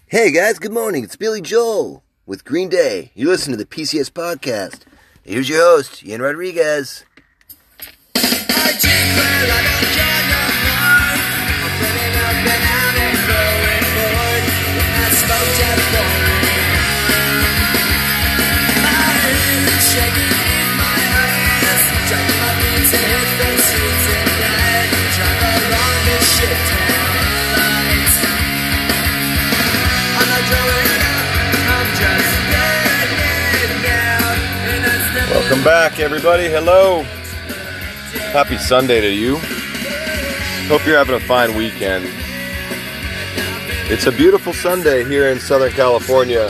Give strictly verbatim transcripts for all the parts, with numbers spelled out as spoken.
Hey guys, good morning. It's Billy Joel with Green Day. You listen to the P C S podcast. Here's your host, Ian Rodriguez. I declare I don't care no more. I'm living up and out and growing bored with my smoke out boring. My head shaking in my eyes, dragging my feet to hit the streets at night, drive along this shit town lights. I'm not growing up, I'm just getting now, and that's the Welcome back, everybody. Hello. Happy Sunday to you. Hope you're having a fine weekend. It's a beautiful Sunday here in Southern California.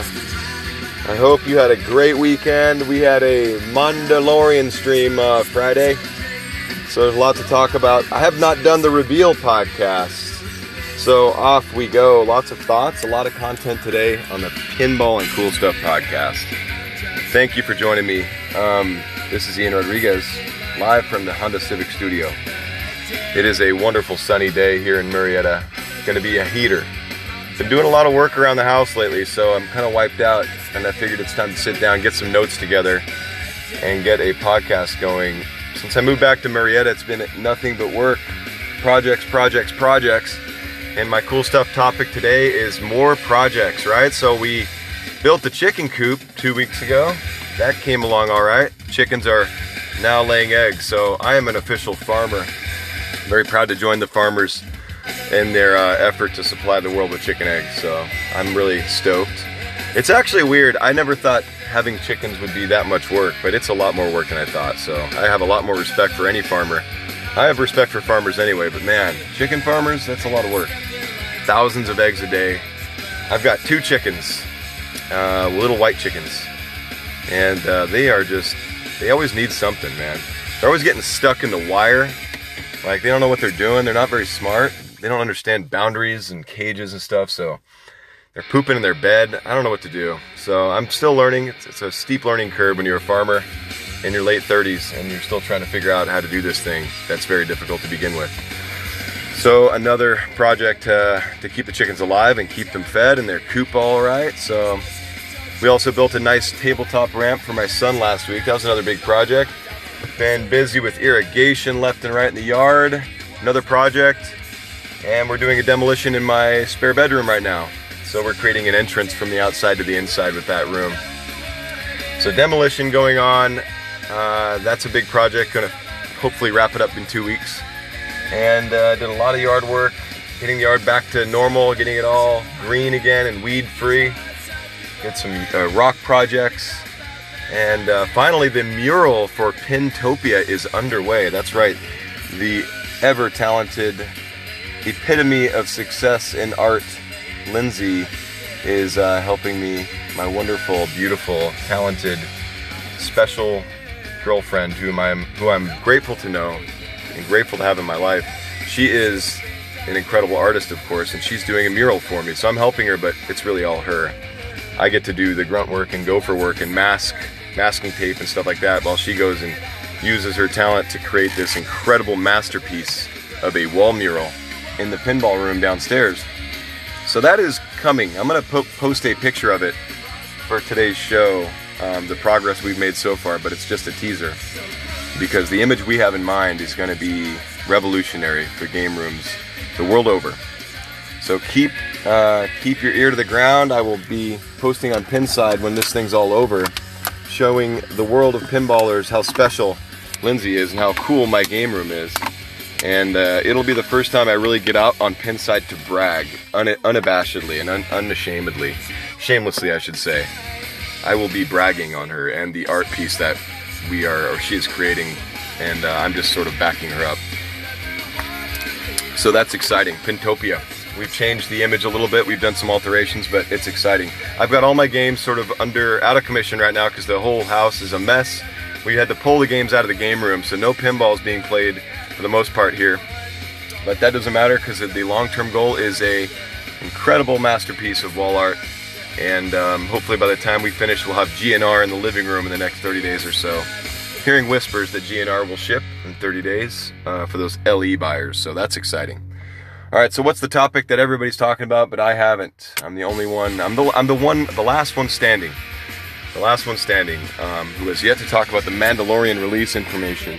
I hope you had a great weekend. We had a Mandalorian stream uh, Friday, so there's a lot to talk about. I have not done the Reveal podcast, so off we go. Lots of thoughts, a lot of content today on the Pinball and Cool Stuff podcast. Thank you for joining me. Um, this is Ian Rodriguez, live from the Honda Civic Studio. It is a wonderful sunny day here in Murrieta. It's going to be a heater. Been doing a lot of work around the house lately, so I'm kind of wiped out, and I figured it's time to sit down, get some notes together, and get a podcast going. Since I moved back to Murrieta, it's been nothing but work. Projects, projects, projects. And my cool stuff topic today is more projects, right? So we built the chicken coop two weeks ago. That came along all right. Chickens are now laying eggs, so I am an official farmer. Very proud to join the farmers in their uh, effort to supply the world with chicken eggs, so I'm really stoked. It's actually weird. I never thought having chickens would be that much work, but it's a lot more work than I thought, so I have a lot more respect for any farmer. I have respect for farmers anyway, but man, chicken farmers, that's a lot of work. Thousands of eggs a day. I've got two chickens, uh, little white chickens, and uh, they are just, they always need something, man. They're always getting stuck in the wire. Like, they don't know what they're doing. They're not very smart. They don't understand boundaries and cages and stuff, so they're pooping in their bed. I don't know what to do. So I'm still learning. It's, it's a steep learning curve when you're a farmer in your late thirties and you're still trying to figure out how to do this thing. That's very difficult to begin with. So another project uh, to keep the chickens alive and keep them fed and their coop all right. So we also built a nice tabletop ramp for my son last week. That was another big project. Been busy with irrigation left and right in the yard. Another project. And we're doing a demolition in my spare bedroom right now. So we're creating an entrance from the outside to the inside with that room. So demolition going on. Uh, that's a big project. Gonna hopefully wrap it up in two weeks. And uh, did a lot of yard work. Getting the yard back to normal. Getting it all green again and weed free. Did some uh, rock projects. And uh, finally, the mural for Pintopia is underway. That's right. The ever-talented epitome of success in art, Lindsay, is uh, helping me, my wonderful, beautiful, talented, special girlfriend whom I'm, who I'm grateful to know and grateful to have in my life. She is an incredible artist, of course, and she's doing a mural for me. So I'm helping her, but it's really all her. I get to do the grunt work and gopher work and mask, masking tape and stuff like that while she goes and uses her talent to create this incredible masterpiece of a wall mural in the pinball room downstairs. So that is coming. I'm going to po- post a picture of it for today's show, um, the progress we've made so far, but it's just a teaser because the image we have in mind is going to be revolutionary for game rooms the world over. So keep uh, keep your ear to the ground. I will be posting on Pinside when this thing's all over, showing the world of pinballers how special Lindsay is and how cool my game room is. And uh, it'll be the first time I really get out on Pinside to brag, un- unabashedly and un- unashamedly, shamelessly I should say. I will be bragging on her and the art piece that we are, or she is creating, and uh, I'm just sort of backing her up. So that's exciting, Pintopia. We've changed the image a little bit, we've done some alterations, but it's exciting. I've got all my games sort of under, out of commission right now because the whole house is a mess. We had to pull the games out of the game room, so no pinball is being played for the most part here. But that doesn't matter because the long-term goal is a incredible masterpiece of wall art. And um, hopefully by the time we finish, we'll have G N R in the living room in the next thirty days or so. Hearing whispers that G N R will ship in thirty days uh, for those L E buyers, so that's exciting. All right, so what's the topic that everybody's talking about, but I haven't? I'm the only one. I'm the I'm the one, the last one standing. The last one standing, um, who has yet to talk about the Mandalorian release information.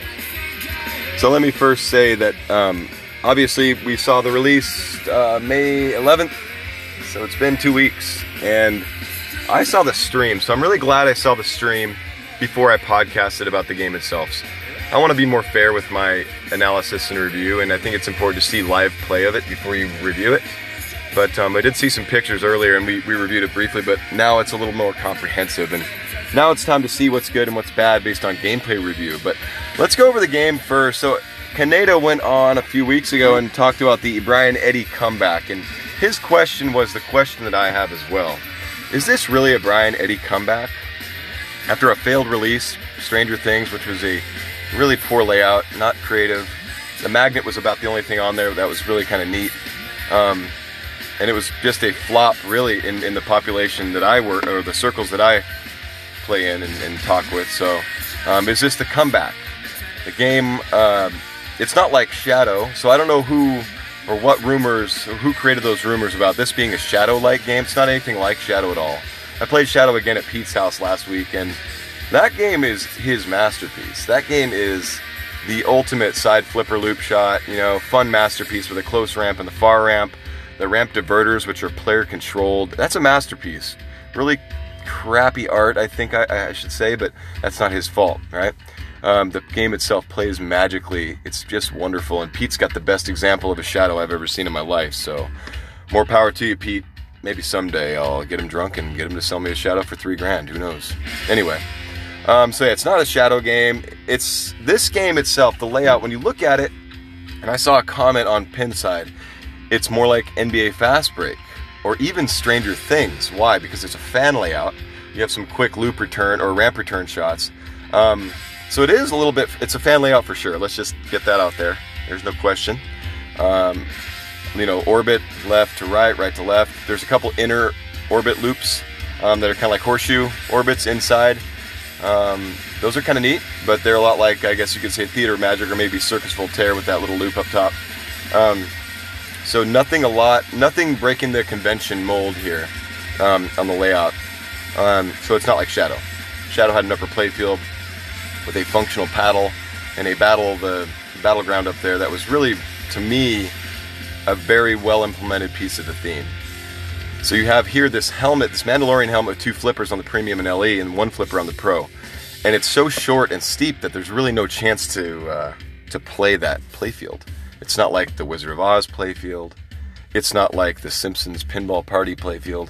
So let me first say that um, obviously we saw the release uh, May eleventh, so it's been two weeks, and I saw the stream. So I'm really glad I saw the stream before I podcasted about the game itself. I want to be more fair with my analysis and review, and I think it's important to see live play of it before you review it. But um, I did see some pictures earlier, and we, we reviewed it briefly, but now it's a little more comprehensive, and now it's time to see what's good and what's bad based on gameplay review. But let's go over the game first. So Kaneda went on a few weeks ago and talked about the Brian Eddy comeback, and his question was the question that I have as well. Is this really a Brian Eddy comeback? After a failed release, Stranger Things, which was a really poor layout, not creative. The magnet was about the only thing on there that was really kind of neat. Um, and it was just a flop, really, in, in the population that I work, or the circles that I play in and, and talk with. So, um, is this the comeback? The game, um, it's not like Shadow, so I don't know who or what rumors, or who created those rumors about this being a Shadow-like game. It's not anything like Shadow at all. I played Shadow again at Pete's house last week, and that game is his masterpiece. That game is the ultimate side flipper loop shot, you know, fun masterpiece with a close ramp and the far ramp, the ramp diverters, which are player controlled. That's a masterpiece. Really crappy art, I think I, I should say, but that's not his fault, right? Um, the game itself plays magically. It's just wonderful, and Pete's got the best example of a Shadow I've ever seen in my life, so more power to you, Pete. Maybe someday I'll get him drunk and get him to sell me a Shadow for three grand, who knows? Anyway. Um, so yeah, it's not a Shadow game. It's this game itself, the layout, when you look at it, and I saw a comment on Pinside, it's more like N B A Fast Break, or even Stranger Things. Why? Because it's a fan layout. You have some quick loop return or ramp return shots. Um, so it is a little bit, it's a fan layout for sure. Let's just get that out there. There's no question. Um, you know, orbit, left to right, right to left. There's a couple inner orbit loops um, that are kind of like horseshoe orbits inside. Um, those are kind of neat, but they're a lot like, I guess you could say, Theater Magic or maybe Circus Voltaire with that little loop up top. Um, so nothing a lot, nothing breaking the convention mold here um, on the layout. Um, so it's not like Shadow. Shadow had an upper playfield with a functional paddle and a battle, the battleground up there that was really, to me, a very well implemented piece of the theme. So you have here this helmet, this Mandalorian helmet with two flippers on the Premium and L E and one flipper on the Pro. And it's so short and steep that there's really no chance to uh, to play that playfield. It's not like the Wizard of Oz playfield. It's not like the Simpsons Pinball Party playfield.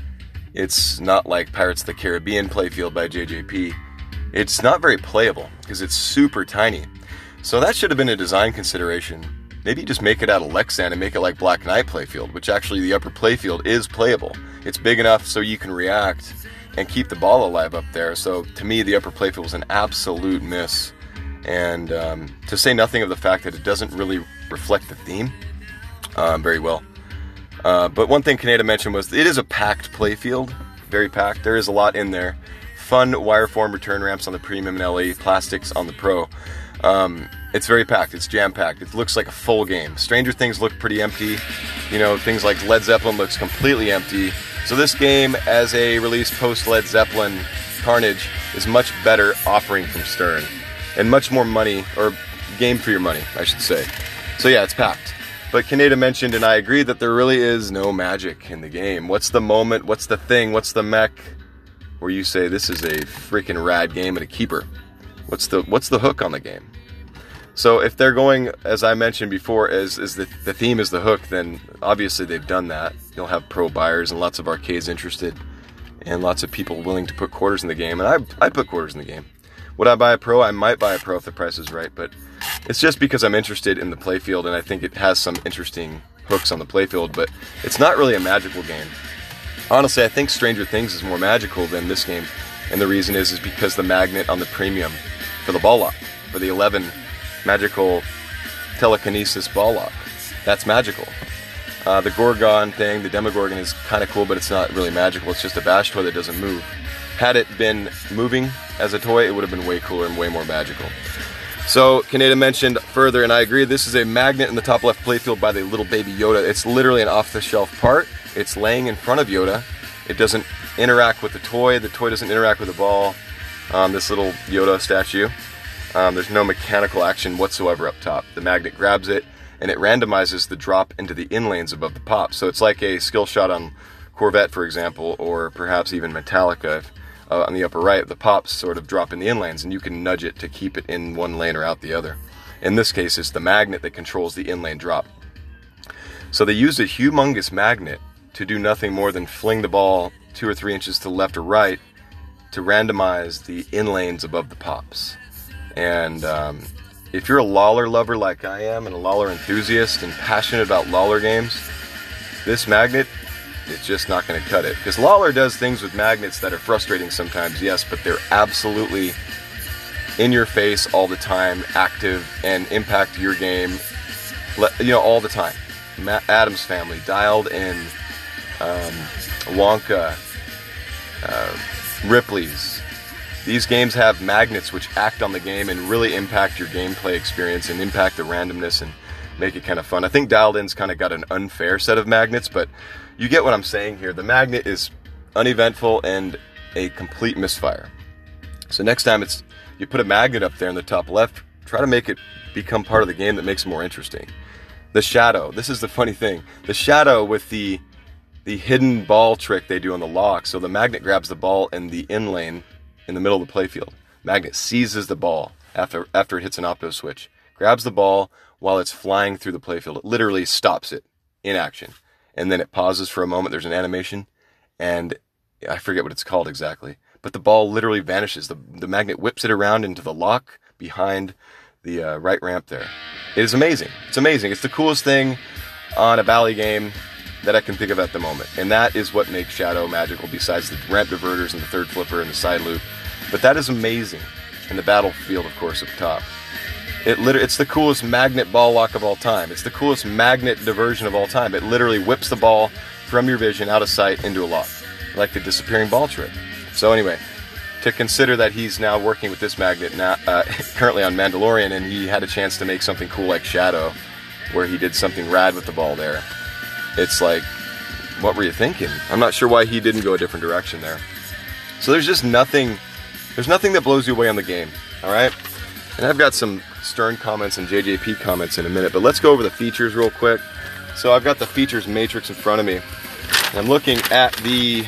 It's not like Pirates of the Caribbean playfield by J J P. It's not very playable because it's super tiny. So that should have been a design consideration. Maybe just make it out of Lexan and make it like Black Knight playfield, which actually the upper playfield is playable. It's big enough so you can react and keep the ball alive up there. So to me, the upper playfield was an absolute miss. And um, to say nothing of the fact that it doesn't really reflect the theme um, very well. Uh, but one thing Kaneda mentioned was it is a packed playfield, very packed. There is a lot in there. Fun wireform return ramps on the Premium and L E, plastics on the Pro. Um, it's very packed. It's jam-packed. It looks like a full game. Stranger Things look pretty empty. You know, things like Led Zeppelin looks completely empty. So this game, as a release post-Led Zeppelin Carnage, is much better offering from Stern. And much more money, or game for your money, I should say. So yeah, it's packed. But Kaneda mentioned, and I agree, that there really is no magic in the game. What's the moment, what's the thing, what's the mech where you say this is a freaking rad game and a keeper? What's the what's the hook on the game? So if they're going, as I mentioned before, as, as the, the theme is the hook, then obviously they've done that. You'll have pro buyers and lots of arcades interested and lots of people willing to put quarters in the game. And I I put quarters in the game. Would I buy a Pro? I might buy a Pro if the price is right, but it's just because I'm interested in the playfield and I think it has some interesting hooks on the playfield, but it's not really a magical game. Honestly, I think Stranger Things is more magical than this game, and the reason is is because the magnet on the Premium for the ball lock, for the eleven magical telekinesis ball lock, that's magical. Uh, the Gorgon thing, the Demogorgon, is kind of cool, but it's not really magical. It's just a bash toy that doesn't move. Had it been moving as a toy, it would have been way cooler and way more magical. So Kaneda mentioned further, and I agree, this is a magnet in the top left playfield by the little baby Yoda. It's literally an off-the-shelf part. It's laying in front of Yoda. It doesn't interact with the toy. The toy doesn't interact with the ball. Um, this little Yoda statue. Um, there's no mechanical action whatsoever up top. The magnet grabs it, and it randomizes the drop into the in lanes above the pop. So it's like a skill shot on Corvette, for example, or perhaps even Metallica. If, uh, on the upper right, the pops sort of drop in the in lanes, and you can nudge it to keep it in one lane or out the other. In this case, it's the magnet that controls the in lane drop. So they used a humongous magnet to do nothing more than fling the ball two or three inches to the left or right to randomize the in lanes above the pops. And um, if you're a Lawler lover like I am, and a Lawler enthusiast and passionate about Lawler games, this magnet, it's just not going to cut it. Because Lawler does things with magnets that are frustrating sometimes, yes, but they're absolutely in your face all the time, active, and impact your game, you know, all the time. Ma- Addams Family, Dialed In, um, Wonka, uh, Ripley's. These games have magnets which act on the game and really impact your gameplay experience and impact the randomness and make it kind of fun. I think Dialed In's kind of got an unfair set of magnets, but you get what I'm saying here. The magnet is uneventful and a complete misfire. So next time it's you put a magnet up there in the top left, try to make it become part of the game that makes it more interesting. The shadow. This is the funny thing. The shadow with the the hidden ball trick they do on the lock. So the magnet grabs the ball in the in lane in the middle of the playfield. Magnet seizes the ball after after it hits an opto switch. Grabs the ball while it's flying through the playfield. It literally stops it in action. And then it pauses for a moment. There's an animation. And I forget what it's called exactly. But the ball literally vanishes. The, the magnet whips it around into the lock behind the uh, right ramp there. It is amazing. It's amazing. It's the coolest thing on a Bally game that I can think of at the moment. And that is what makes Shadow magical, besides the ramp diverters and the third flipper and the side loop. But that is amazing. And the battlefield, of course, up top. It literally, it's the coolest magnet ball lock of all time. It's the coolest magnet diversion of all time. It literally whips the ball from your vision out of sight into a lock, like the disappearing ball trick. So anyway, to consider that he's now working with this magnet now, uh, currently on Mandalorian, and he had a chance to make something cool like Shadow, where he did something rad with the ball there. It's like, what were you thinking? I'm not sure why he didn't go a different direction there. So there's just nothing, there's nothing that blows you away on the game, all right? And I've got some Stern comments and J J P comments in a minute, but let's go over the features real quick. So I've got the features matrix in front of me, and I'm looking at the,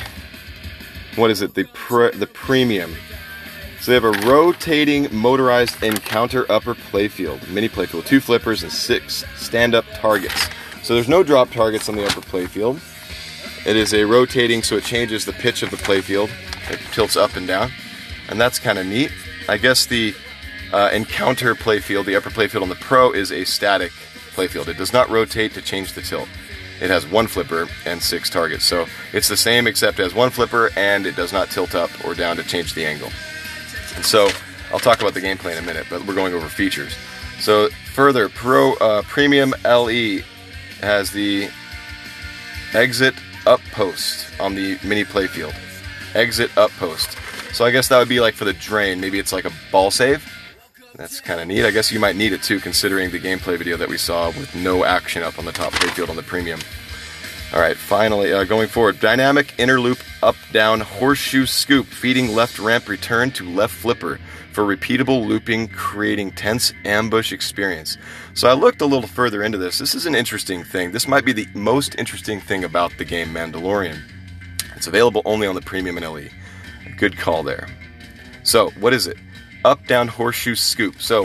what is it, the pre, the premium. So they have a rotating motorized encounter upper playfield, mini playfield, two flippers and six stand-up targets. So there's no drop targets on the upper playfield. It is a rotating, so it changes the pitch of the playfield. It tilts up and down, and that's kind of neat. I guess the uh, encounter playfield, the upper playfield on the Pro, is a static playfield. It does not rotate to change the tilt. It has one flipper and six targets. So it's the same except it has one flipper and it does not tilt up or down to change the angle. And so I'll talk about the gameplay in a minute, but we're going over features. So further, Pro uh, Premium L E has the exit up post on the mini playfield. Exit up post. So I guess that would be like for the drain. Maybe it's like a ball save. That's kind of neat. I guess you might need it too, considering the gameplay video that we saw with no action up on the top playfield on the premium. Alright, finally, uh, going forward. Dynamic inner loop up-down horseshoe scoop, feeding left ramp return to left flipper for repeatable looping, creating tense ambush experience. So I looked a little further into this. This is an interesting thing. This might be the most interesting thing about the game Mandalorian. It's available only on the premium and L E. A good call there. So, what is it? Up-down horseshoe scoop. So,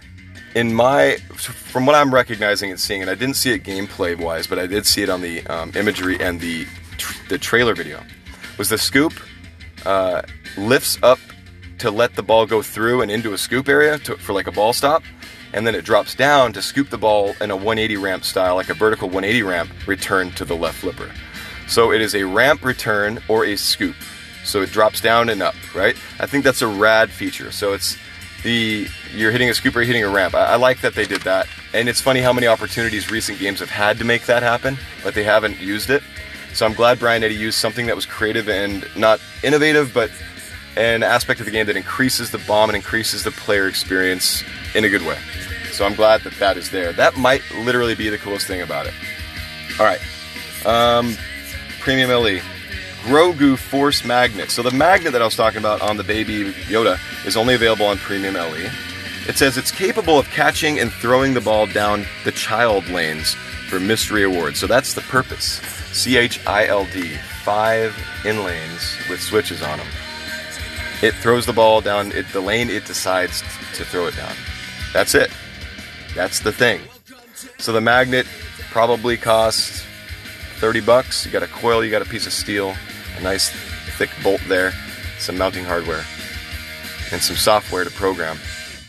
in my, from what I'm recognizing and seeing, and I didn't see it gameplay-wise, but I did see it on the um, imagery and the tr the trailer video, was the scoop uh, lifts up to let the ball go through and into a scoop area to, for like a ball stop, and then it drops down to scoop the ball in a one eighty ramp style, like a vertical one eighty ramp return to the left flipper. So it is a ramp return or a scoop. So it drops down and up, right? I think that's a rad feature. So it's the, you're hitting a scoop or you're hitting a ramp. I, I like that they did that. And it's funny how many opportunities recent games have had to make that happen, but they haven't used it. So I'm glad Brian Eddy used something that was creative and not innovative, but an aspect of the game that increases the bomb and increases the player experience in a good way. So I'm glad that that is there. That might literally be the coolest thing about it. All right. Um, Premium L E. Grogu Force Magnet. So the magnet that I was talking about on the Baby Yoda is only available on Premium L E. It says it's capable of catching and throwing the ball down the child lanes for mystery awards. So that's the purpose. C H I L D. Five in lanes with switches on them. It throws the ball down it, the lane it decides t- to throw it down. That's it. That's the thing. So the magnet probably costs thirty bucks. You got a coil, you got a piece of steel, a nice thick bolt there, some mounting hardware, and some software to program.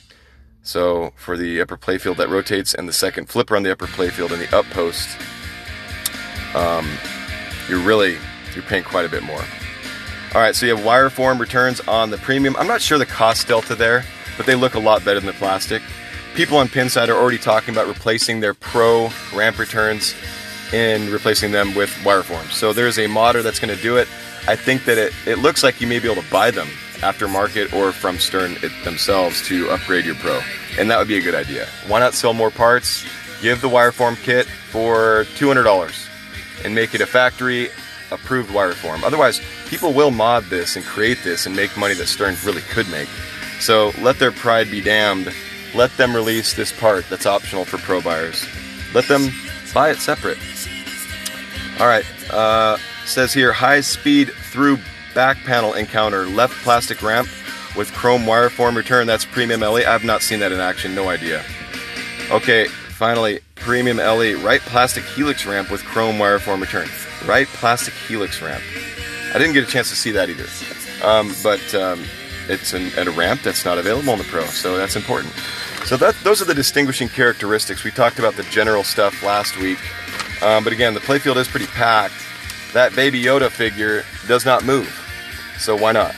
So for the upper playfield that rotates and the second flipper on the upper playfield and the up post, um, you're really, you're paying quite a bit more. All right, so you have wire form returns on the premium. I'm not sure the cost delta there, but they look a lot better than the plastic. People on Pinside are already talking about replacing their Pro ramp returns and replacing them with wire forms. So there's a modder that's going to do it. I think that it, it looks like you may be able to buy them aftermarket or from Stern it themselves to upgrade your Pro. And that would be a good idea. Why not sell more parts, give the wire form kit for two hundred dollars and make it a factory approved wire form. Otherwise, people will mod this and create this and make money that Stern really could make. So let their pride be damned. Let them release this part that's optional for Pro buyers. Let them buy it separate. All right, uh, says here, high speed through back panel encounter, left plastic ramp with chrome wire form return. That's Premium L E. I've not seen that in action, no idea. Okay, finally, Premium L E, right plastic helix ramp with chrome wire form return. Right plastic helix ramp. I didn't get a chance to see that either. Um, but um, it's an, a ramp that's not available on the Pro, so that's important. So that those are the distinguishing characteristics. We talked about the general stuff last week. Um, but again, the playfield is pretty packed. That Baby Yoda figure does not move. So why not?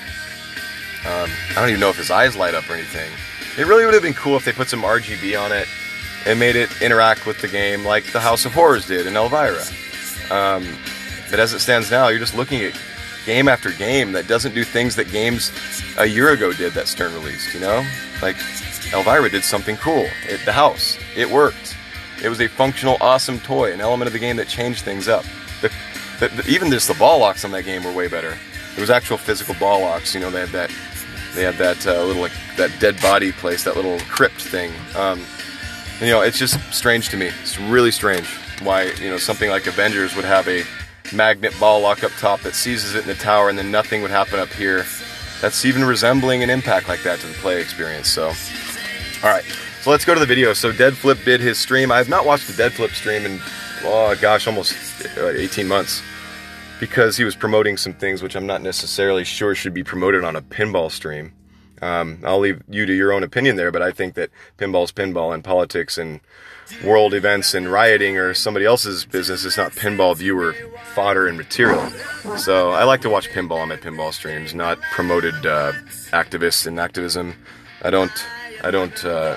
Um, I don't even know if his eyes light up or anything. It really would have been cool if they put some R G B on it and made it interact with the game like the House of Horrors did in Elvira. Um, but as it stands now, you're just looking at game after game that doesn't do things that games a year ago did that Stern released, you know? Like, Elvira did something cool. It, the house. It worked. It was a functional, awesome toy, an element of the game that changed things up. The, the, the, even just the ball locks on that game were way better. There was actual physical ball locks. You know, they had that, they had that uh, little like that dead body place, that little crypt thing. Um, and, you know, it's just strange to me. It's really strange why you know something like Avengers would have a magnet ball lock up top that seizes it in the tower, and then nothing would happen up here. That's even resembling an impact like that to the play experience. So, all right. So let's go to the video. So Dead Flip did his stream. I have not watched the Dead Flip stream in, oh gosh, almost eighteen months. Because he was promoting some things which I'm not necessarily sure should be promoted on a pinball stream. Um, I'll leave you to your own opinion there, but I think that pinball's pinball, and politics and world events and rioting are somebody else's business. It's not pinball viewer fodder and material. So I like to watch pinball on my pinball streams, not promoted uh, activists and activism. I don't, I don't, uh,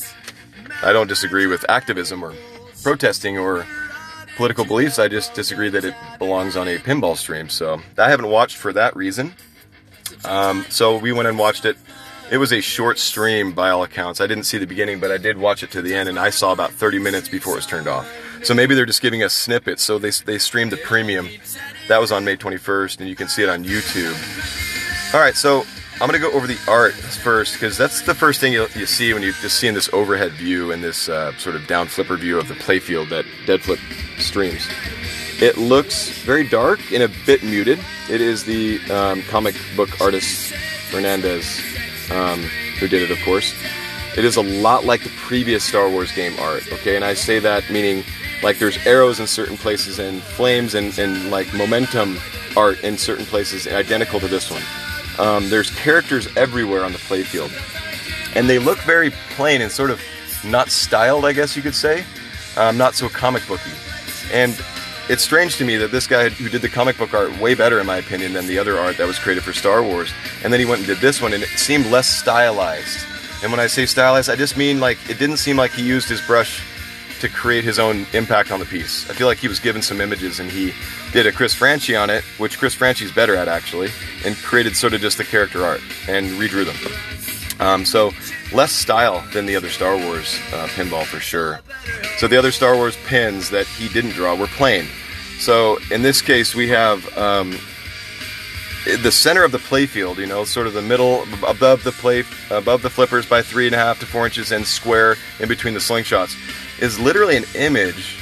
I don't disagree with activism or protesting or political beliefs. I just disagree that it belongs on a pinball stream. So I haven't watched for that reason. Um, so we went and watched it. It was a short stream by all accounts. I didn't see the beginning, but I did watch it to the end, and I saw about thirty minutes before it was turned off. So maybe they're just giving us snippets. So they, they streamed the premium. That was on May twenty-first, and you can see it on YouTube. All right, so I'm going to go over the art first, because that's the first thing you, you see when you're just seeing this overhead view and this uh, sort of down flipper view of the playfield that Dead Flip streams. It looks very dark and a bit muted. It is the um, comic book artist Fernandez um, who did it, of course. It is a lot like the previous Star Wars game art, okay? And I say that meaning like there's arrows in certain places and flames and, and like momentum art in certain places identical to this one. Um, there's characters everywhere on the playfield, and they look very plain and sort of not styled, I guess you could say, um, not so comic booky. And it's strange to me that this guy who did the comic book art way better, in my opinion, than the other art that was created for Star Wars, and then he went and did this one, and it seemed less stylized. And when I say stylized, I just mean like it didn't seem like he used his brush to create his own impact on the piece. I feel like he was given some images and he did a Chris Franchi on it, which Chris Franchi's better at actually, and created sort of just the character art and redrew them. Um, so less style than the other Star Wars uh, pinball for sure. So the other Star Wars pins that he didn't draw were plain. So in this case we have um, the center of the playfield, you know, sort of the middle above the play, above the flippers by three and a half to four inches and square in between the slingshots, is literally an image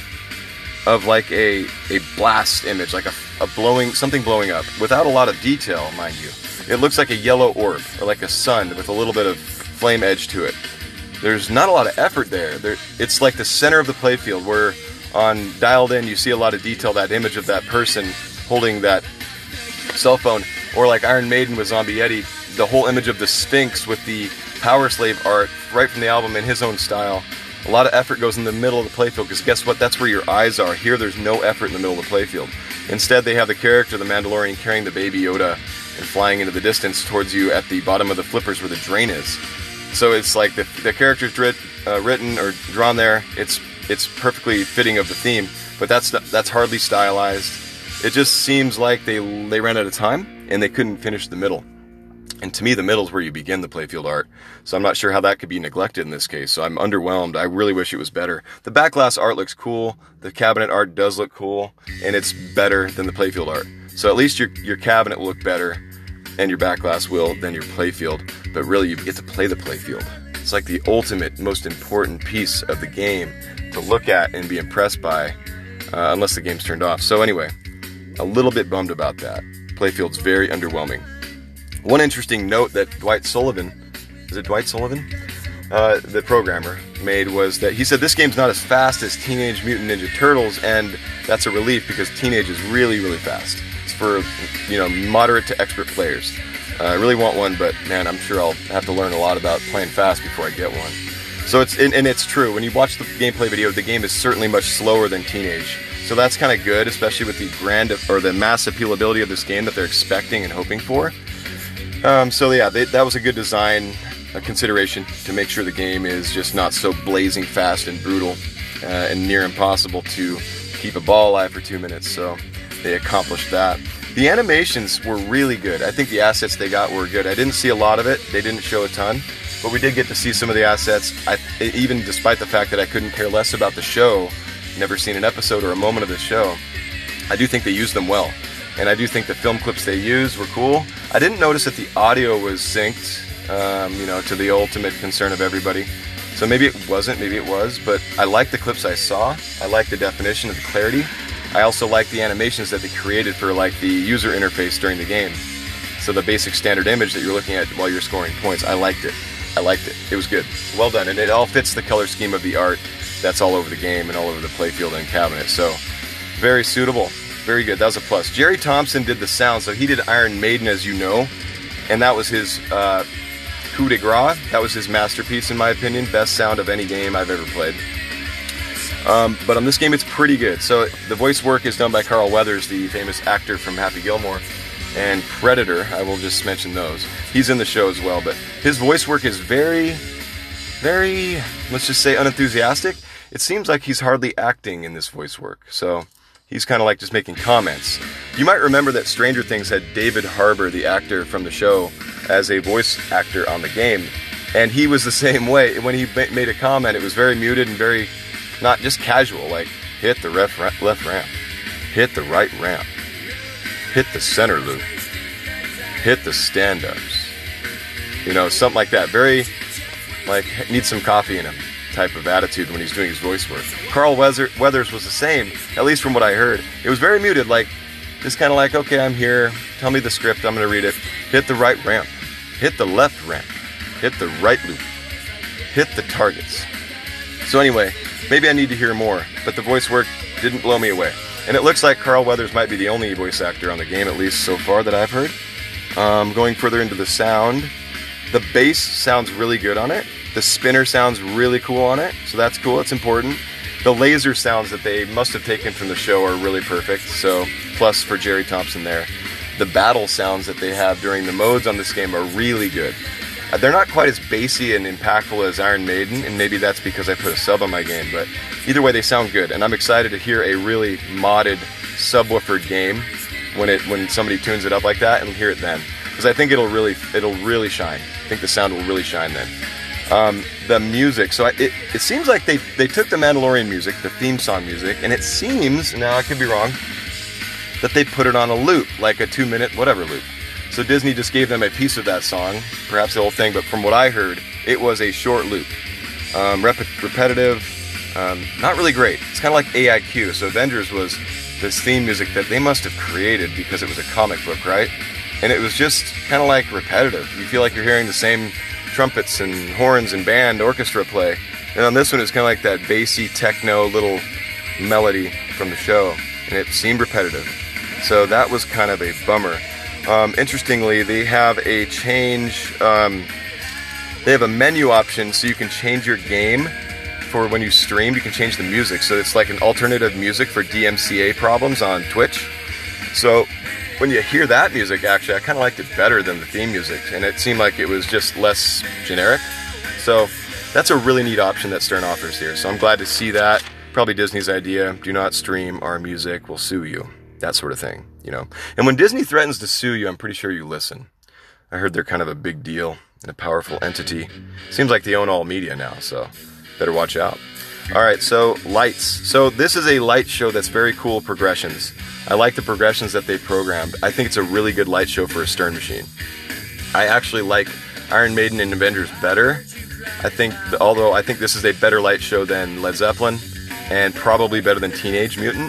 of like a a blast image, like a, a blowing something blowing up, without a lot of detail, mind you. It looks like a yellow orb or like a sun with a little bit of flame edge to it. There's not a lot of effort there. There, it's like the center of the playfield where on dialed in you see a lot of detail, that image of that person holding that cell phone, or like Iron Maiden with Zombie Eddie, the whole image of the Sphinx with the Power Slave art right from the album in his own style. A lot of effort goes in the middle of the playfield because guess what? That's where your eyes are. Here there's no effort in the middle of the playfield. Instead they have the character, the Mandalorian, carrying the baby Yoda and flying into the distance towards you at the bottom of the flippers where the drain is. So it's like the, the character's writ, uh, written or drawn there. It's it's perfectly fitting of the theme, but that's that's hardly stylized. It just seems like they they ran out of time and they couldn't finish the middle. And to me, the middle is where you begin the playfield art. So I'm not sure how that could be neglected in this case. So I'm underwhelmed. I really wish it was better. The back glass art looks cool. The cabinet art does look cool, and it's better than the playfield art. So at least your your cabinet will look better, and your back glass will than your playfield. But really, you get to play the playfield. It's like the ultimate, most important piece of the game to look at and be impressed by, uh, unless the game's turned off. So anyway, a little bit bummed about that. Playfield's very underwhelming. One interesting note that Dwight Sullivan, is it Dwight Sullivan? Uh, the programmer made was that he said this game's not as fast as Teenage Mutant Ninja Turtles, and that's a relief because Teenage is really, really fast. It's for, you know, moderate to expert players. Uh, I really want one, but man, I'm sure I'll have to learn a lot about playing fast before I get one. So it's, and, and it's true, when you watch the gameplay video, the game is certainly much slower than Teenage. So that's kind of good, especially with the grand, or the mass appealability of this game that they're expecting and hoping for. Um, so yeah, they, that was a good design a consideration to make sure the game is just not so blazing fast and brutal uh, and near impossible to keep a ball alive for two minutes. So they accomplished that. The animations were really good. I think the assets they got were good. I didn't see a lot of it. They didn't show a ton, but we did get to see some of the assets. I, even despite the fact that I couldn't care less about the show, never seen an episode or a moment of the show, I do think they used them well. And I do think the film clips they used were cool. I didn't notice that the audio was synced, um, you know, to the ultimate concern of everybody. So maybe it wasn't, maybe it was, but I like the clips I saw. I like the definition of the clarity. I also like the animations that they created for like the user interface during the game. So the basic standard image that you're looking at while you're scoring points, I liked it. I liked it. It was good. Well done. And it all fits the color scheme of the art that's all over the game and all over the playfield and cabinet. So very suitable. Very good. That was a plus. Jerry Thompson did the sound, so he did Iron Maiden, as you know, and that was his uh, coup de grace. That was his masterpiece, in my opinion. Best sound of any game I've ever played. Um, but on this game, it's pretty good. So the voice work is done by Carl Weathers, the famous actor from Happy Gilmore, and Predator. I will just mention those. He's in the show as well, but his voice work is very, very, let's just say, unenthusiastic. It seems like he's hardly acting in this voice work. So he's kind of like just making comments. You might remember that Stranger Things had David Harbour, the actor from the show, as a voice actor on the game. And he was the same way. When he made a comment, it was very muted and very, not just casual, like, hit the ref, left ramp, hit the right ramp, hit the center loop, hit the stand-ups. You know, something like that. Very, like, needs some coffee in him type of attitude when he's doing his voice work. Carl Weathers was the same, at least from what I heard. It was very muted, like, just kind of like, okay, I'm here, tell me the script, I'm going to read it. Hit the right ramp, hit the left ramp, hit the right loop, hit the targets. So anyway, maybe I need to hear more, but the voice work didn't blow me away. And it looks like Carl Weathers might be the only voice actor on the game, at least so far that I've heard. Um, going further into the sound, the bass sounds really good on it. The spinner sounds really cool on it, so that's cool, it's important. The laser sounds that they must have taken from the show are really perfect, so plus for Jerry Thompson there. The battle sounds that they have during the modes on this game are really good. they're not quite as bassy and impactful as Iron Maiden, and maybe that's because I put a sub on my game, but either way they sound good, and I'm excited to hear a really modded, subwoofered game when it when somebody tunes it up like that, and hear it then, because I think it'll really it'll really shine. I think the sound will really shine then. Um, the music, so I, it it seems like they they took the Mandalorian music, the theme song music, and it seems, now I could be wrong, that they put it on a loop, like a two minute whatever loop. So Disney just gave them a piece of that song, perhaps the whole thing, but from what I heard, it was a short loop. Um, rep repetitive, um, not really great. It's kind of like A I Q. So Avengers was this theme music that they must have created because it was a comic book, right? And it was just kind of like repetitive. You feel like you're hearing the same trumpets and horns and band orchestra play. And on this one, it's kind of like that bassy techno little melody from the show, and it seemed repetitive. So that was kind of a bummer. Um, interestingly, they have a change, um, they have a menu option so you can change your game for when you stream. You can change the music, so it's like an alternative music for D M C A problems on Twitch. So when you hear that music, actually, I kind of liked it better than the theme music, and it seemed like it was just less generic. So that's a really neat option that Stern offers here, so I'm glad to see that. Probably Disney's idea, do not stream our music, we'll sue you. That sort of thing, you know. And when Disney threatens to sue you, I'm pretty sure you listen. I heard they're kind of a big deal and a powerful entity. Seems like they own all media now, so better watch out. All right, so lights. So this is a light show that's very cool progressions. I like the progressions that they programmed. I think it's a really good light show for a Stern machine. I actually like Iron Maiden and Avengers better. I think, although I think this is a better light show than Led Zeppelin, and probably better than Teenage Mutant,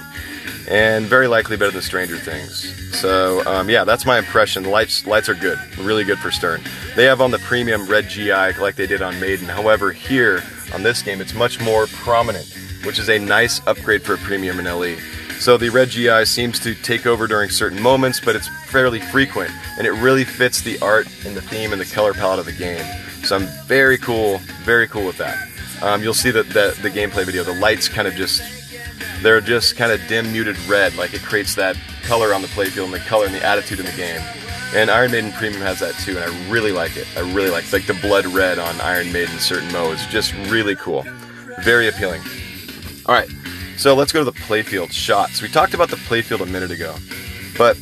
and very likely better than Stranger Things. So, um, yeah, that's my impression. The lights lights are good, really good for Stern. They have on the premium red G I like they did on Maiden. However, here on this game, it's much more prominent, which is a nice upgrade for a premium in L E. So the red G I seems to take over during certain moments, but it's fairly frequent, and it really fits the art and the theme and the color palette of the game. So I'm very cool, very cool with that. Um, you'll see that the, the gameplay video, the lights kind of just, they're just kind of dim muted red, like it creates that color on the playfield and the color and the attitude in the game. And Iron Maiden Premium has that too, and I really like it. I really like it. Like the blood red on Iron Maiden certain modes, just really cool. Very appealing. Alright, so let's go to the playfield shots. We talked about the playfield a minute ago, but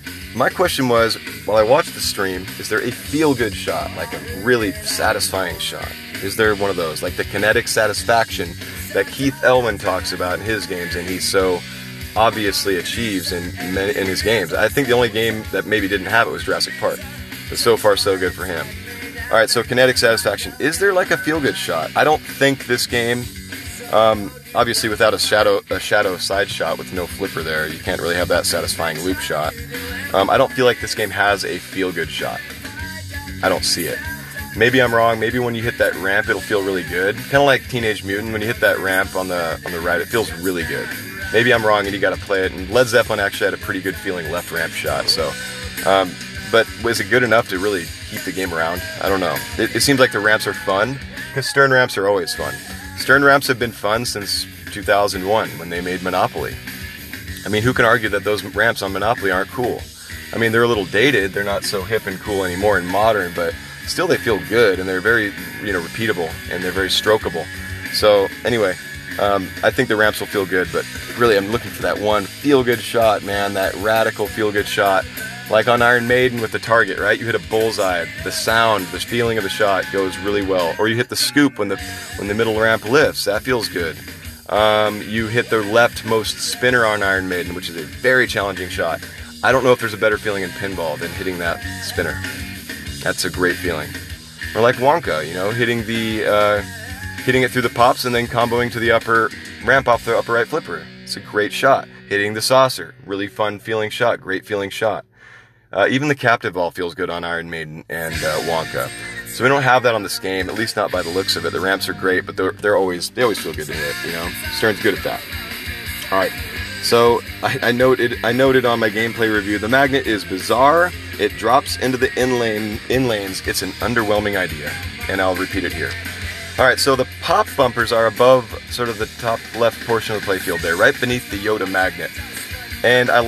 my question was, while I watched the stream, is there a feel-good shot, like a really satisfying shot? Is there one of those, like the kinetic satisfaction that Keith Elwin talks about in his games, and he so obviously achieves in many, in his games? I think the only game that maybe didn't have it was Jurassic Park, but so far so good for him. All right, so kinetic satisfaction. Is there like a feel-good shot? I don't think this game, um, obviously without a shadow a shadow side shot with no flipper there, you can't really have that satisfying loop shot. Um, I don't feel like this game has a feel-good shot. I don't see it. Maybe I'm wrong. Maybe when you hit that ramp, it'll feel really good. Kind of like Teenage Mutant. When you hit that ramp on the on the right, it feels really good. Maybe I'm wrong, and you got to play it. And Led Zeppelin actually had a pretty good feeling left ramp shot. So, um, but was it good enough to really keep the game around? I don't know. It, it seems like the ramps are fun, because Stern ramps are always fun. Stern ramps have been fun since two thousand one when they made Monopoly. I mean, who can argue that those ramps on Monopoly aren't cool? I mean, they're a little dated. They're not so hip and cool anymore and modern, but still they feel good, and they're very, you know, repeatable, and they're very strokeable. So anyway, um, I think the ramps will feel good, but really I'm looking for that one feel-good shot, man, that radical feel-good shot. Like on Iron Maiden with the target, right? You hit a bullseye, the sound, the feeling of the shot goes really well. Or you hit the scoop when the when the middle ramp lifts, that feels good. Um, you hit the leftmost spinner on Iron Maiden, which is a very challenging shot. I don't know if there's a better feeling in pinball than hitting that spinner. That's a great feeling. Or like Wonka, you know, hitting the uh, hitting it through the pops and then comboing to the upper ramp off the upper right flipper. It's a great shot. Hitting the saucer, really fun feeling shot, great feeling shot. Uh, even the captive ball feels good on Iron Maiden and uh, Wonka. So we don't have that on this game, at least not by the looks of it. The ramps are great, but they're, they're always they always feel good to hit. You know, Stern's good at that. All right. So I, I noted I noted on my gameplay review, the magnet is bizarre. It drops into the in lane in lanes. It's an underwhelming idea, and I'll repeat it here. All right, so the pop bumpers are above sort of the top left portion of the playfield there, right beneath the Yoda magnet. And I like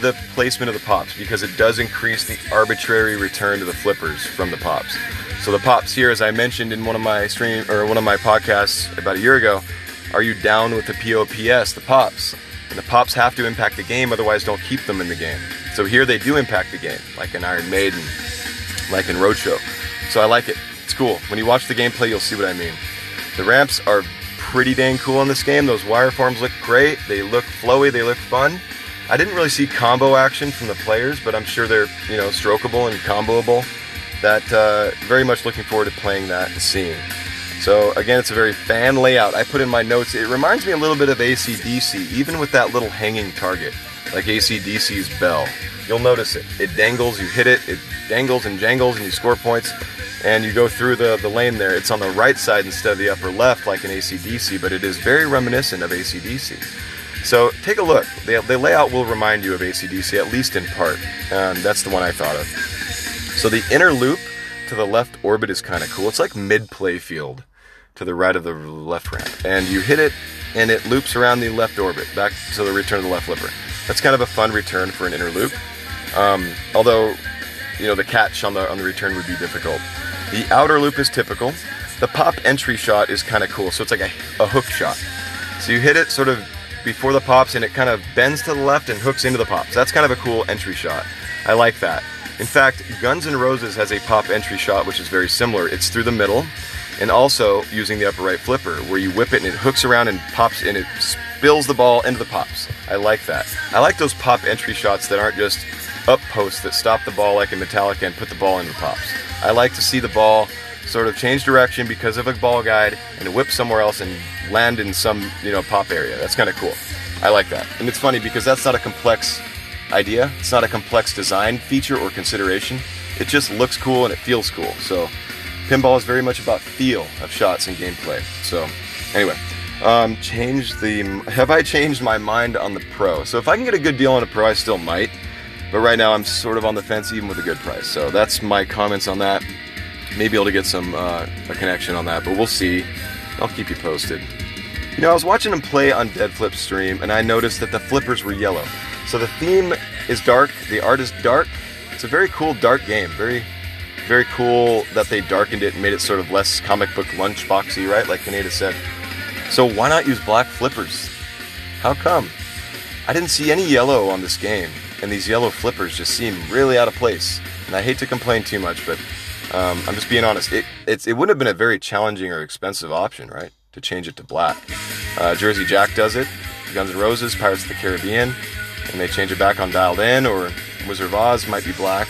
the placement of the pops because it does increase the arbitrary return to the flippers from the pops. So the pops here, as I mentioned in one of my stream or one of my podcasts about a year ago, are you down with the P O P S, the pops? And the pops have to impact the game, otherwise don't keep them in the game. So here they do impact the game, like in Iron Maiden, like in Roadshow. So I like it. It's cool. When you watch the gameplay, you'll see what I mean. The ramps are pretty dang cool in this game. Those wire forms look great. They look flowy. They look fun. I didn't really see combo action from the players, but I'm sure they're, you know, strokeable and comboable. That uh, very much looking forward to playing that and seeing. So again, it's a very fan layout. I put in my notes, it reminds me a little bit of A C D C, even with that little hanging target, like A C D C's bell. You'll notice it. It dangles, you hit it, it dangles and jangles, and you score points, and you go through the, the lane there. It's on the right side instead of the upper left like in A C D C, but it is very reminiscent of A C D C. So take a look. The, the layout will remind you of A C D C, at least in part. Um, that's the one I thought of. So the inner loop to the left orbit is kind of cool. It's like mid-play field to the right of the left ramp. And you hit it, and it loops around the left orbit, back to the return of the left flipper. That's kind of a fun return for an inner loop. Um, although, you know, the catch on the on the return would be difficult. The outer loop is typical. The pop entry shot is kind of cool. So it's like a, a hook shot. So you hit it sort of before the pops, and it kind of bends to the left and hooks into the pops. That's kind of a cool entry shot. I like that. In fact, Guns N' Roses has a pop entry shot which is very similar. It's through the middle, and also using the upper right flipper, where you whip it and it hooks around and pops, and it spills the ball into the pops. I like that. I like those pop entry shots that aren't just up posts that stop the ball like in Metallica and put the ball into the pops. I like to see the ball sort of change direction because of a ball guide and whip somewhere else and land in some, you know, pop area. That's kind of cool. I like that. And it's funny because that's not a complex idea. It's not a complex design feature or consideration. It just looks cool and it feels cool. So pinball is very much about feel of shots and gameplay. So anyway, um, change the. Have I changed my mind on the Pro? So if I can get a good deal on a Pro, I still might. But right now I'm sort of on the fence even with a good price. So that's my comments on that. Maybe able to get some uh, a connection on that, but we'll see. I'll keep you posted. You know, I was watching him play on Dead Flip's stream, and I noticed that the flippers were yellow. So the theme is dark, the art is dark. It's a very cool dark game. Very, very cool that they darkened it and made it sort of less comic book lunchboxy, right? Like Kaneda said. So why not use black flippers? How come? I didn't see any yellow on this game, and these yellow flippers just seem really out of place. And I hate to complain too much, but um, I'm just being honest. It, it's, it wouldn't have been a very challenging or expensive option, right? To change it to black. Uh, Jersey Jack does it. Guns N' Roses, Pirates of the Caribbean, and they change it back on Dialed In, or Wizard of Oz might be black.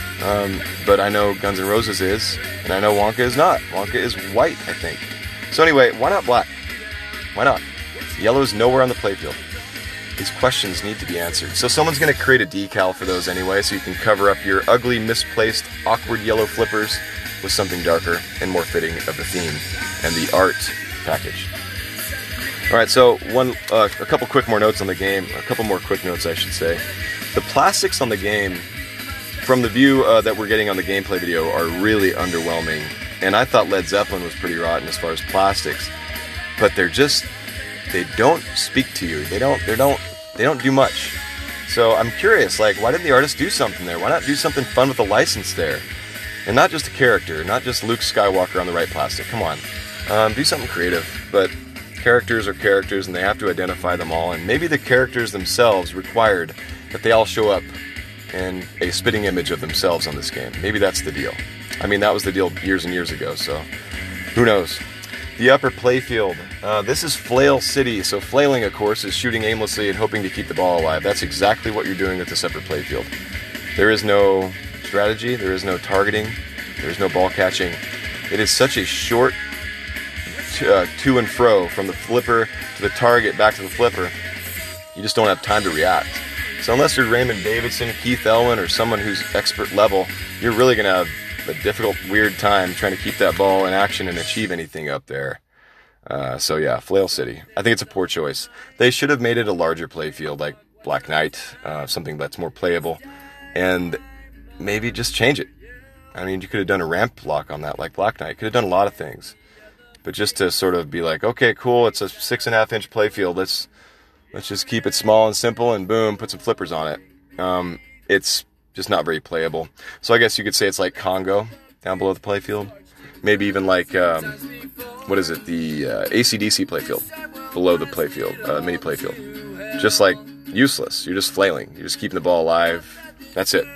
Um, but I know Guns N' Roses is, and I know Wonka is not. Wonka is white, I think. So anyway, why not black? Why not? Yellow is nowhere on the playfield. These questions need to be answered. So someone's going to create a decal for those anyway, so you can cover up your ugly, misplaced, awkward yellow flippers with something darker and more fitting of the theme and the art package. Alright, so one, uh, a couple quick more notes on the game. A couple more quick notes, I should say. The plastics on the game, from the view uh, that we're getting on the gameplay video, are really underwhelming. And I thought Led Zeppelin was pretty rotten as far as plastics. But they're just, they don't speak to you. They don't, they don't, they don't do much. So I'm curious, like, why didn't the artist do something there? Why not do something fun with a license there? And not just a character, not just Luke Skywalker on the right plastic. Come on. Um, do something creative. But characters are characters, and they have to identify them all. And maybe the characters themselves required that they all show up in a spitting image of themselves on this game. Maybe that's the deal. I mean, that was the deal years and years ago, so who knows. The upper playfield. Uh, this is Flail City, so flailing, of course, is shooting aimlessly and hoping to keep the ball alive. That's exactly what you're doing with this upper playfield. There is no strategy, there is no targeting, there is no ball catching. It is such a short t- uh, to and fro from the flipper to the target back to the flipper. You just don't have time to react. So unless you're Raymond Davidson, Keith Elwin, or someone who's expert level, you're really going to have a difficult, weird time trying to keep that ball in action and achieve anything up there. Uh, so yeah, Flail City. I think it's a poor choice. They should have made it a larger playfield, like Black Knight, uh, something that's more playable, and maybe just change it. I mean, you could have done a ramp lock on that, like Black Knight. Could have done a lot of things, but just to sort of be like, okay, cool, it's a six and a half inch playfield. Let's let's just keep it small and simple, and boom, put some flippers on it. Um, it's just not very playable. So I guess you could say it's like Congo down below the playfield. Maybe even like, um, what is it, the uh, A C D C playfield below the playfield, uh, mini playfield. Just like useless. You're just flailing. You're just keeping the ball alive. That's it.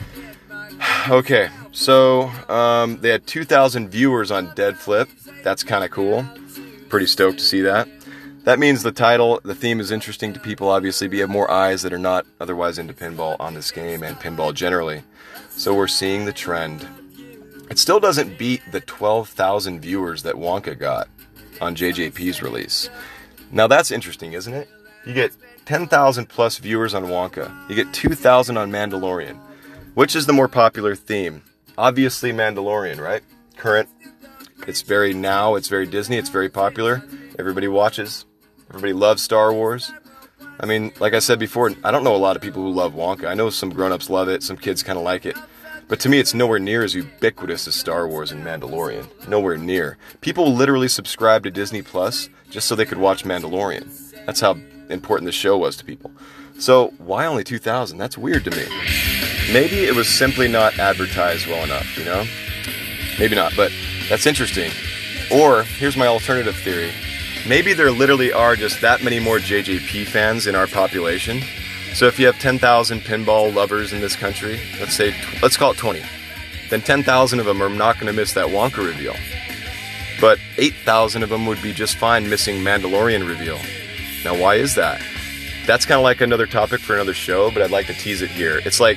Okay, so um, they had two thousand viewers on Dead Flip. That's kind of cool. Pretty stoked to see that. That means the title, the theme is interesting to people, obviously, but you have more eyes that are not otherwise into pinball on this game and pinball generally. So we're seeing the trend. It still doesn't beat the twelve thousand viewers that Wonka got on J J P's release. Now that's interesting, isn't it? You get ten thousand plus viewers on Wonka. You get two thousand on Mandalorian. Which is the more popular theme? Obviously Mandalorian, right? Current. It's very now, it's very Disney, it's very popular. Everybody watches. Everybody loves Star Wars. I mean, like I said before, I don't know a lot of people who love Wonka. I know some grown-ups love it, some kids kind of like it. But to me, it's nowhere near as ubiquitous as Star Wars and Mandalorian. Nowhere near. People literally subscribe to Disney Plus just so they could watch Mandalorian. That's how important the show was to people. So, why only two thousand? That's weird to me. Maybe it was simply not advertised well enough, you know? Maybe not, but that's interesting. Or, here's my alternative theory. Maybe there literally are just that many more J J P fans in our population. So if you have ten thousand pinball lovers in this country, let's say, let's call it twenty, then ten thousand of them are not going to miss that Wonka reveal. But eight thousand of them would be just fine missing Mandalorian reveal. Now, why is that? That's kind of like another topic for another show, but I'd like to tease it here. It's like,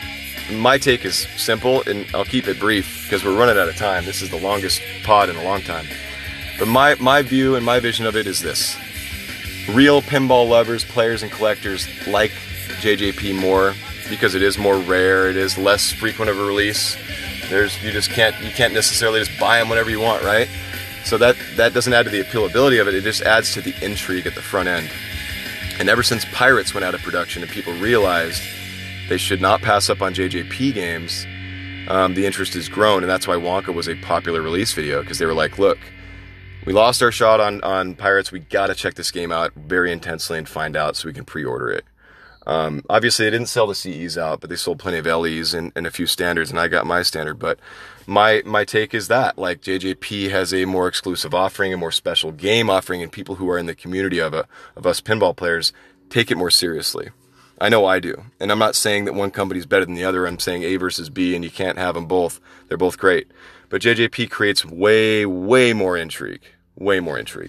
my take is simple, and I'll keep it brief because we're running out of time. This is the longest pod in a long time. But my, my view and my vision of it is this. Real pinball lovers, players, and collectors like J J P more because it is more rare, it is less frequent of a release. There's you just can't you can't necessarily just buy them whenever you want, right? So that, that doesn't add to the appealability of it, it just adds to the intrigue at the front end. And ever since Pirates went out of production and people realized they should not pass up on J J P games, um, the interest has grown, and that's why Wonka was a popular release video, because they were like, look, we lost our shot on, on Pirates, we gotta check this game out very intensely and find out so we can pre-order it. Um, obviously, they didn't sell the C Es out, but they sold plenty of L Es and, and a few standards, and I got my standard. But my my take is that, like, J J P has a more exclusive offering, a more special game offering, and people who are in the community of a, of us pinball players take it more seriously. I know I do. And I'm not saying that one company's better than the other. I'm saying A versus B, and you can't have them both. They're both great. But J J P creates way, way more intrigue. Way more intrigue.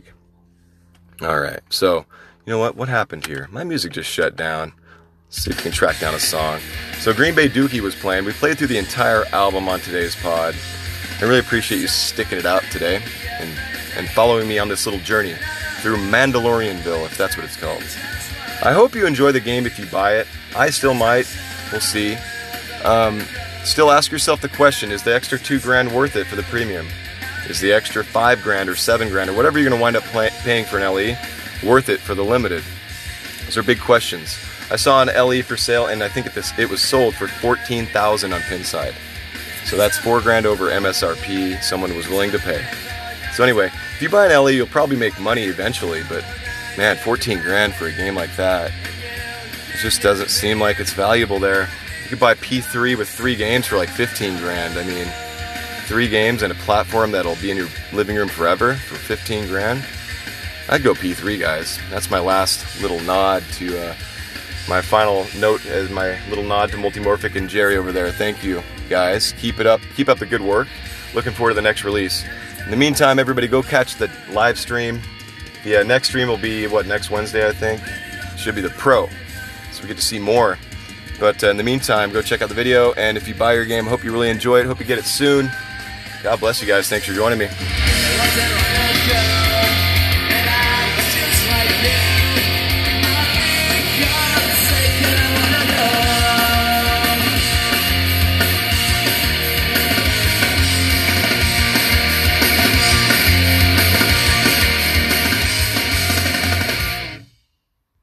All right. So, you know what? What happened here? My music just shut down. Let's see if we can track down a song. So Green Bay Dookie was playing. We played through the entire album on today's pod. I really appreciate you sticking it out today and, and following me on this little journey through Mandalorianville, if that's what it's called. I hope you enjoy the game if you buy it. I still might. We'll see. Um, still ask yourself the question, is the extra two grand worth it for the premium? Is the extra five grand or seven grand or whatever you're going to wind up play- paying for an L E worth it for the limited? Those are big questions. I saw an L E for sale, and I think it, this, it was sold for fourteen thousand dollars on Pinside. So that's four grand over M S R P someone was willing to pay. So anyway, if you buy an L E, you'll probably make money eventually, but man, fourteen grand for a game like that, it just doesn't seem like it's valuable there. You could buy P three with three games for like fifteen grand. I mean, three games and a platform that'll be in your living room forever for fifteen grand. I'd go P three, guys. That's my last little nod to, uh, my final note as my little nod to Multimorphic and Jerry over there. Thank you, guys. Keep it up. Keep up the good work. Looking forward to the next release. In the meantime, everybody go catch the live stream. The uh, next stream will be, what, next Wednesday, I think? Should be the Pro. So we get to see more. But uh, in the meantime, go check out the video. And if you buy your game, hope you really enjoy it. Hope you get it soon. God bless you guys. Thanks for joining me.